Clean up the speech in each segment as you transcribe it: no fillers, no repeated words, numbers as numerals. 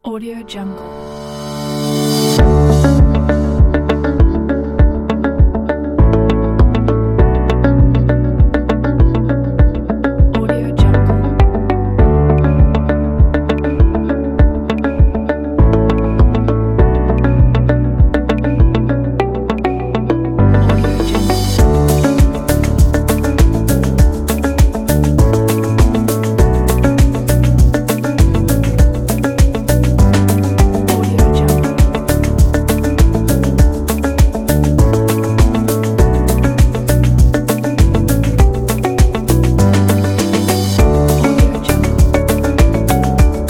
Audio Jungle. Audio Jungle. Audio Jungle. Audio Jungle. Audio Jungle.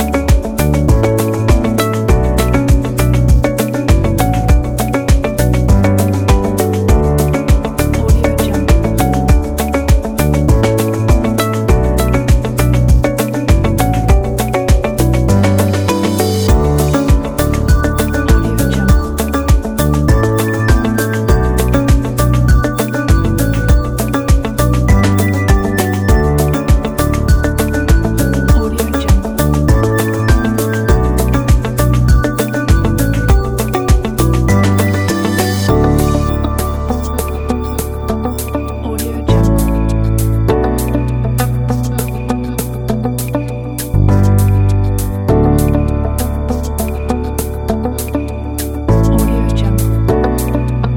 Audio Jungle. Audio Jungle. Audio Jungle. Audio Jungle. Audio Jungle.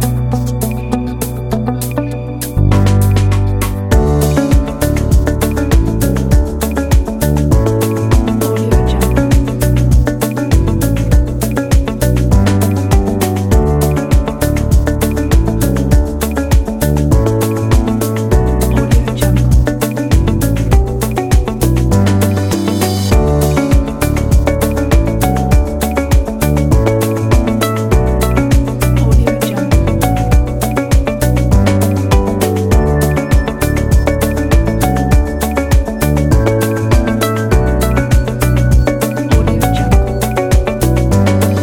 Audio Jungle. Audio Jungle. Audio Jungle. Audio Jungle.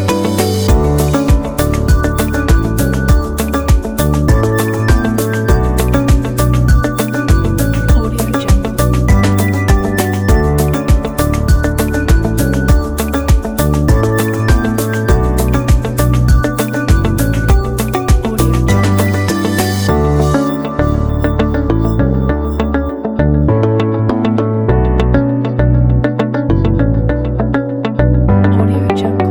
Audio Jungle. Audio Jungle. Audio Jungle.